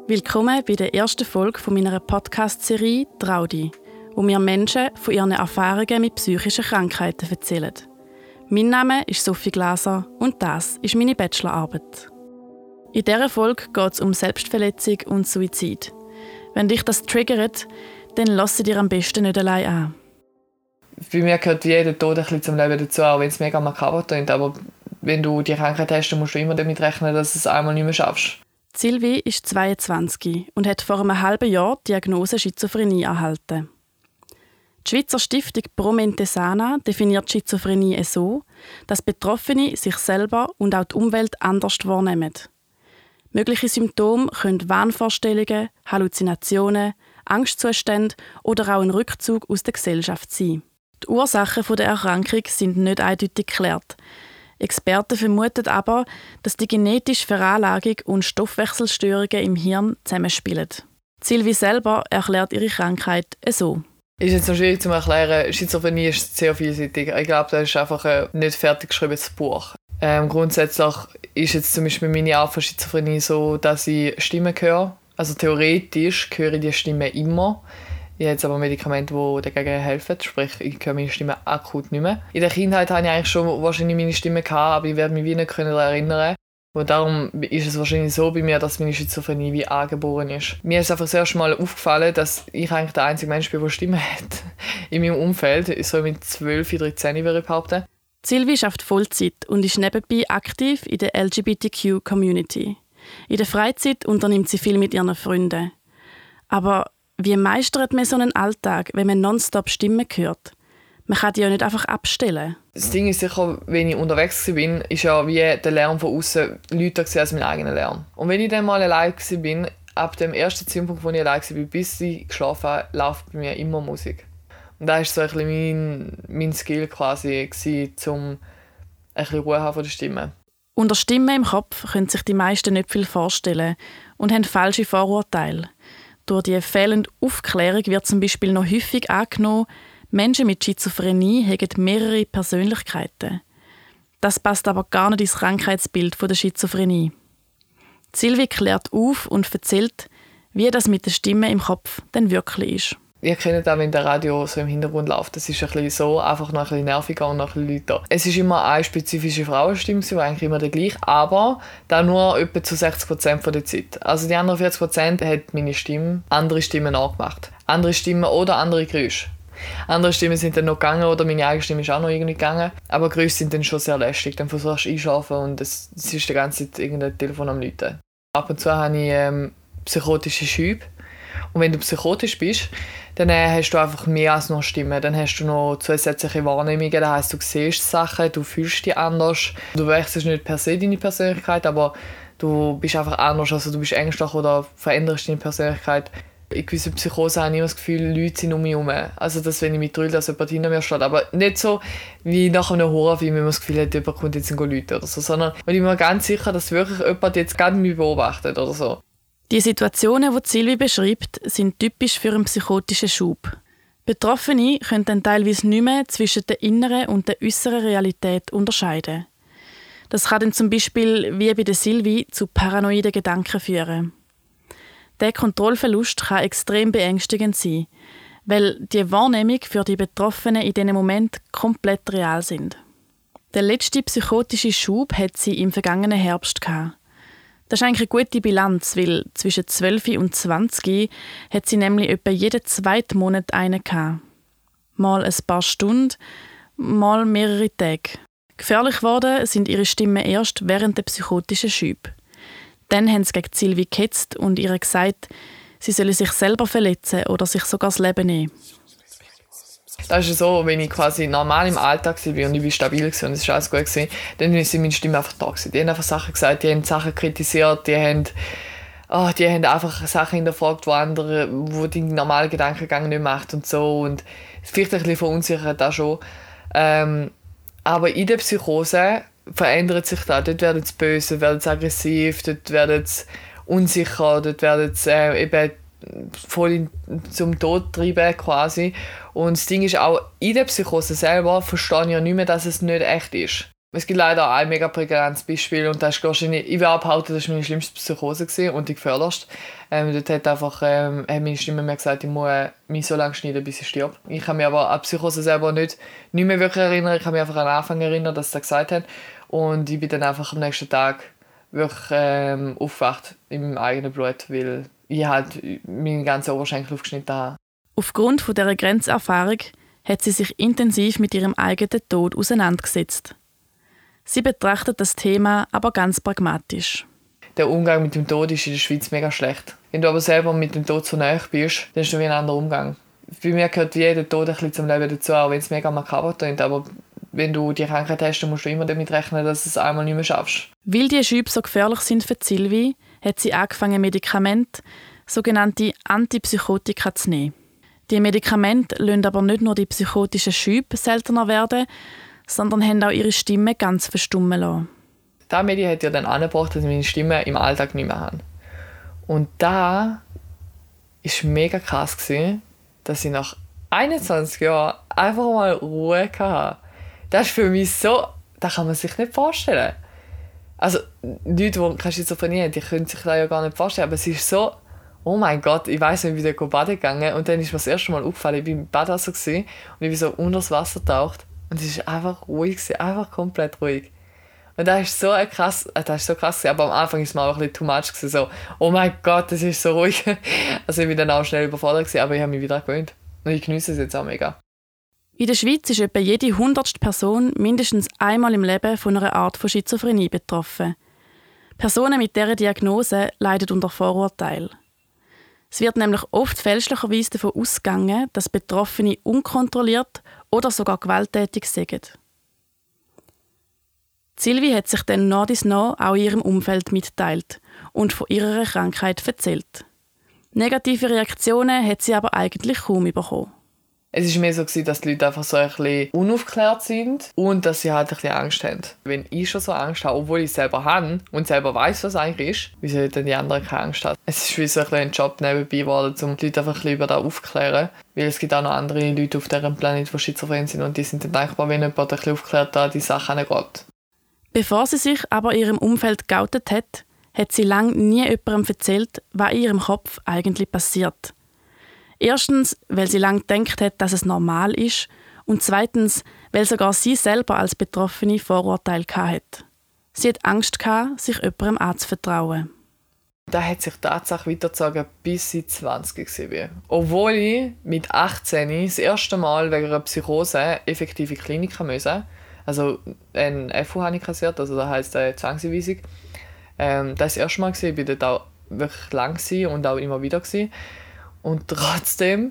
Willkommen bei der ersten Folge von meiner Podcast-Serie «Trau dich», wo mir Menschen von ihren Erfahrungen mit psychischen Krankheiten erzählen. Mein Name ist Sophie Glaser und das ist meine Bachelorarbeit. In dieser Folge geht es um Selbstverletzung und Suizid. Wenn dich das triggert, dann lass dir am besten nicht allein an. Bei mir gehört jeder Tod ein bisschen zum Leben dazu, auch wenn es mega makaber klingt. Aber wenn du die Krankheit hast, dann musst du immer damit rechnen, dass du es einmal nicht mehr schaffst. Sylvie ist 22 und hat vor einem halben Jahr die Diagnose Schizophrenie erhalten. Die Schweizer Stiftung Pro Mente Sana definiert Schizophrenie so, dass Betroffene sich selber und auch die Umwelt anders wahrnehmen. Mögliche Symptome können Wahnvorstellungen, Halluzinationen, Angstzustände oder auch ein Rückzug aus der Gesellschaft sein. Die Ursachen der Erkrankung sind nicht eindeutig geklärt. Experten vermuten aber, dass die genetische Veranlagung und Stoffwechselstörungen im Hirn zusammenspielen. Sylvie selber erklärt ihre Krankheit so. Ist jetzt noch schwierig zu erklären. Schizophrenie ist sehr vielseitig. Ich glaube, das ist einfach ein nicht fertig geschriebenes Buch. Grundsätzlich ist jetzt zum Beispiel meine Art von Schizophrenie so, dass ich Stimmen höre. Also theoretisch höre ich die Stimme immer. Ich habe jetzt aber Medikamente, die dagegen helfen. Sprich, ich höre meine Stimme akut nicht mehr. In der Kindheit hatte ich eigentlich schon wahrscheinlich meine Stimme gehabt, aber ich werde mich wie nicht daran erinnern. Und darum ist es wahrscheinlich so bei mir, dass meine Schizophrenie wie angeboren ist. Mir ist einfach das erste Mal aufgefallen, dass ich eigentlich der einzige Mensch bin, der Stimme hat. In meinem Umfeld, so mit 12, 13 würde ich behaupten. Sylvie arbeitet Vollzeit und ist nebenbei aktiv in der LGBTQ-Community. In der Freizeit unternimmt sie viel mit ihren Freunden. Aber wie meistert man so einen Alltag, wenn man nonstop Stimmen hört? Man kann die ja nicht einfach abstellen. Das Ding ist sicher, wenn ich unterwegs war, ist ja wie der Lärm von außen lauter als mein eigener Lärm. Und wenn ich dann mal allein war, ab dem ersten Zeitpunkt, wo ich allein war, bis ich geschlafen habe, läuft bei mir immer Musik. Und das war so ein bisschen mein Skill quasi, um ein bisschen Ruhe haben von der Stimme. Unter Stimmen im Kopf können sich die meisten nicht viel vorstellen und haben falsche Vorurteile. Durch die fehlende Aufklärung wird zum Beispiel noch häufig angenommen, Menschen mit Schizophrenie haben mehrere Persönlichkeiten. Das passt aber gar nicht ins Krankheitsbild der Schizophrenie. Sylvie klärt auf und erzählt, wie das mit der Stimme im Kopf denn wirklich ist. Ihr kennt auch, wenn der Radio so im Hintergrund läuft. Das ist ein bisschen so, einfach noch ein bisschen nerviger und noch ein bisschen lauter. Es ist immer eine spezifische Frauenstimme, die eigentlich immer der gleiche, aber da nur etwa zu 60% der Zeit. Also die anderen 40% hat meine Stimme andere Stimmen nachgemacht. Andere Stimmen oder andere Geräusche. Andere Stimmen sind dann noch gegangen oder meine eigene Stimme ist auch noch irgendwie gegangen. Aber Geräusche sind dann schon sehr lästig. Dann versuchst du einschlafen und es ist die ganze Zeit irgendein Telefon am Läuten. Ab und zu habe ich psychotische Schübe. Und wenn du psychotisch bist, dann hast du einfach mehr als nur Stimmen. Dann hast du noch zusätzliche Wahrnehmungen. Das heisst, du siehst Sachen, du fühlst dich anders. Du wechselst nicht per se deine Persönlichkeit, aber du bist einfach anders. Also du bist ängstlich oder veränderst deine Persönlichkeit. In gewissen Psychosen habe ich immer das Gefühl, Leute sind um mich herum. Also, dass wenn ich mich drülle, dass jemand hinter mir steht. Aber nicht so wie nach einem Horrorfilm, wenn man das Gefühl hat, jemand kommt jetzt und läuten oder so. Sondern ich bin mir ganz sicher, dass wirklich jemand jetzt gerade mich beobachtet oder so. Die Situationen, die Sylvie beschreibt, sind typisch für einen psychotischen Schub. Betroffene können dann teilweise nicht mehr zwischen der inneren und der äußeren Realität unterscheiden. Das kann dann zum Beispiel, wie bei der Sylvie, zu paranoiden Gedanken führen. Der Kontrollverlust kann extrem beängstigend sein, weil die Wahrnehmung für die Betroffenen in diesem Moment komplett real sind. Der letzte psychotische Schub hat sie im vergangenen Herbst gehabt. Das ist eigentlich eine gute Bilanz, weil zwischen 12 und 20 hat sie nämlich etwa jeden zweiten Monat einen gehabt. Mal ein paar Stunden, mal mehrere Tage. Gefährlich geworden sind ihre Stimmen erst während der psychotischen Schübe. Dann haben sie gegen Sylvie gehetzt und ihr gesagt, sie solle sich selber verletzen oder sich sogar das Leben nehmen. Das ist so, wenn ich quasi normal im Alltag war und ich war stabil und es war alles gut, dann ist meine Stimme einfach da gewesen. Die haben einfach Sachen gesagt, die haben Sachen kritisiert, die haben einfach Sachen hinterfragt, wo die normalen Gedankengang nicht macht und so. Und vielleicht ein bisschen verunsichert das schon. Aber in der Psychose verändert sich das. Dort werden sie böse, dort werden sie aggressiv, dort werden sie unsicher, dort werden sie eben voll zum Tod treiben quasi. Und das Ding ist auch, in der Psychose selber verstehe ich ja nicht mehr, dass es nicht echt ist. Es gibt leider ein mega prägnantes Beispiel und das ist wahrscheinlich, ich würde behaupten, das war meine schlimmste Psychose und die gefährlichste. Dort hat einfach hat meine Stimme mir gesagt, ich muss mich so lange schneiden, bis ich stirb. Ich kann mich aber an Psychose selber nicht mehr wirklich erinnern. Ich kann mich einfach an den Anfang erinnern, dass sie das gesagt haben. Und ich bin dann einfach am nächsten Tag wirklich aufgewacht in meinem eigenen Blut, weil ich halt meinen ganzen Oberschenkel aufgeschnitten habe. Aufgrund von dieser Grenzerfahrung hat sie sich intensiv mit ihrem eigenen Tod auseinandergesetzt. Sie betrachtet das Thema aber ganz pragmatisch. Der Umgang mit dem Tod ist in der Schweiz mega schlecht. Wenn du aber selber mit dem Tod so nahe bist, dann ist es wie ein anderer Umgang. Bei mir gehört jeder Tod ein bisschen zum Leben dazu, auch wenn es mega makaber klingt. Aber wenn du die Krankheit hast, dann musst du immer damit rechnen, dass du es einmal nicht mehr schaffst. Weil die Schübe so gefährlich sind für Sylvie, hat sie angefangen, Medikamente, sogenannte Antipsychotika, zu nehmen. Die Medikamente lassen aber nicht nur die psychotischen Schübe seltener werden, sondern haben auch ihre Stimme ganz verstummen lassen. Das Medien hat ja dann angebracht, dass ich meine Stimme im Alltag nicht mehr habe. Und da war mega krass, dass ich nach 21 Jahren einfach mal Ruhe hatte. Das ist für mich so, das kann man sich nicht vorstellen. Also Leute, die keine Schizophrenie haben, die können sich das ja gar nicht vorstellen, aber es ist so, oh mein Gott, ich weiss nicht, wie ich baden gegangen und dann ist mir das erste Mal aufgefallen, ich war im Badwasser und ich bin so unter das Wasser getaucht und es war einfach ruhig, einfach komplett ruhig. Und das ist so krass, aber am Anfang war es mir auch ein bisschen too much, so, oh mein Gott, das ist so ruhig. Also ich war dann auch schnell überfordert, aber ich habe mich wieder gewöhnt und ich genieße es jetzt auch mega. In der Schweiz ist etwa jede 100. Person mindestens einmal im Leben von einer Art von Schizophrenie betroffen. Personen mit dieser Diagnose leiden unter Vorurteilen. Es wird nämlich oft fälschlicherweise davon ausgegangen, dass Betroffene unkontrolliert oder sogar gewalttätig sind. Sylvie hat sich dann nach dies nach auch in ihrem Umfeld mitgeteilt und von ihrer Krankheit erzählt. Negative Reaktionen hat sie aber eigentlich kaum bekommen. Es war mehr so, dass die Leute einfach so ein bisschen unaufgeklärt sind und dass sie halt ein bisschen Angst haben. Wenn ich schon so Angst habe, obwohl ich es selber habe und selber weiss, was es eigentlich ist, wie soll dann die anderen keine Angst haben? Es ist wie so ein Job nebenbei geworden, um die Leute einfach ein bisschen über das aufzuklären. Weil es gibt auch noch andere Leute auf diesem Planeten, die schizophren sind und die sind dann dankbar, wenn jemand ein bisschen aufklärt, da die Sache angeht. Bevor sie sich aber in ihrem Umfeld geoutet hat sie lange nie jemandem erzählt, was in ihrem Kopf eigentlich passiert. Erstens, weil sie lange gedacht hat, dass es normal ist. Und zweitens, weil sogar sie selber als Betroffene Vorurteile hatte. Sie hat Angst gehabt, sich jemandem anzuvertrauen. Da hat sich die Tatsache weitergezogen, bis ich 20 war. Obwohl ich mit 18 das erste Mal wegen einer Psychose effektiv in die Klinik musste. Also ein FU habe ich kassiert, also das heisst Zwangseinweisung. Das war das erste Mal, ich war dort auch wirklich lang und auch immer wieder. Und trotzdem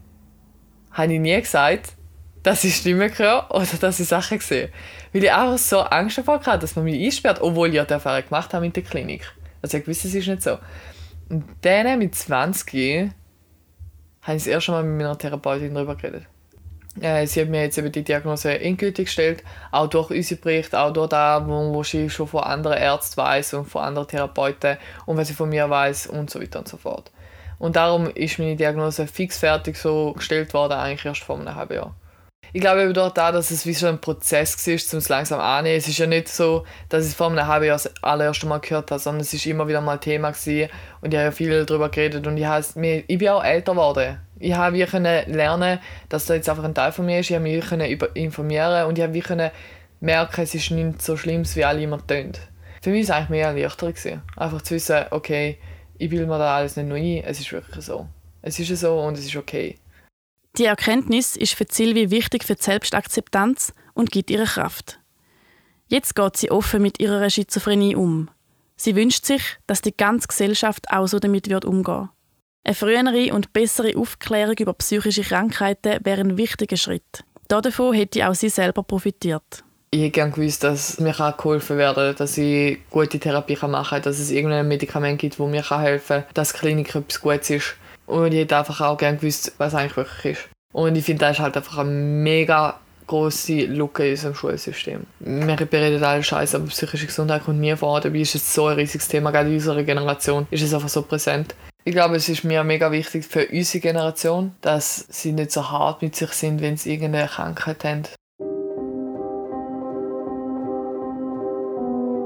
habe ich nie gesagt, dass ich Stimmen höre oder dass ich Sachen sehe. Weil ich einfach so Angst davor hatte, dass man mich einsperrt, obwohl ich ja die Erfahrung gemacht habe in der Klinik. Also ich wusste, es ist nicht so. Und dann mit 20 habe ich das erste Mal mit meiner Therapeutin darüber geredet. Sie hat mir jetzt eben die Diagnose endgültig gestellt, auch durch unsere Berichte, auch durch das, was ich schon von anderen Ärzten weiss und von anderen Therapeuten und was ich von mir weiss und so weiter und so fort. Und darum ist meine Diagnose fix fertig so gestellt worden, eigentlich erst vor einem halben Jahr. Ich glaube eben dort auch, dass es wie so ein Prozess war, um es langsam anzunehmen. Es ist ja nicht so, dass ich es vor einem halben Jahr das allererste Mal gehört habe, sondern es war immer wieder mal Thema gewesen und ich habe ja viel darüber geredet und ich bin auch älter geworden. Ich habe lernen, dass das jetzt einfach ein Teil von mir ist. Ich habe mich informieren und ich habe merken, es ist nicht so schlimm, wie alle immer tun. Für mich war es eigentlich mehr erleichternd. Einfach zu wissen, okay, ich bilde mir da alles nicht nur ein, es ist wirklich so. Es ist so und es ist okay. Die Erkenntnis ist für Sylvie wichtig für die Selbstakzeptanz und gibt ihr Kraft. Jetzt geht sie offen mit ihrer Schizophrenie um. Sie wünscht sich, dass die ganze Gesellschaft auch so damit umgehen wird. Eine frühere und bessere Aufklärung über psychische Krankheiten wäre ein wichtiger Schritt. Davon hätte auch sie selber profitiert. Ich hätte gerne gewusst, dass mir geholfen werden kann, dass ich gute Therapie machen kann, dass es irgendein Medikament gibt, das mir helfen kann, dass die Klinik etwas Gutes ist. Und ich hätte einfach auch gerne gewusst, was eigentlich wirklich ist. Und ich finde, das ist halt einfach eine mega grosse Lücke in unserem Schulsystem. Wir reparieren alle Scheiße, aber psychische Gesundheit kommt nie vor. Dabei ist es so ein riesiges Thema, gerade in unserer Generation ist es einfach so präsent. Ich glaube, es ist mir mega wichtig für unsere Generation, dass sie nicht so hart mit sich sind, wenn sie irgendeine Krankheit haben.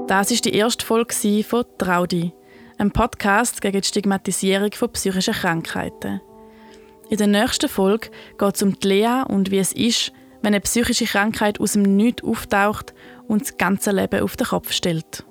Das war die erste Folge von «Traudi», einem Podcast gegen die Stigmatisierung von psychischen Krankheiten. In der nächsten Folge geht es um die Lea und wie es ist, wenn eine psychische Krankheit aus dem Nichts auftaucht und das ganze Leben auf den Kopf stellt.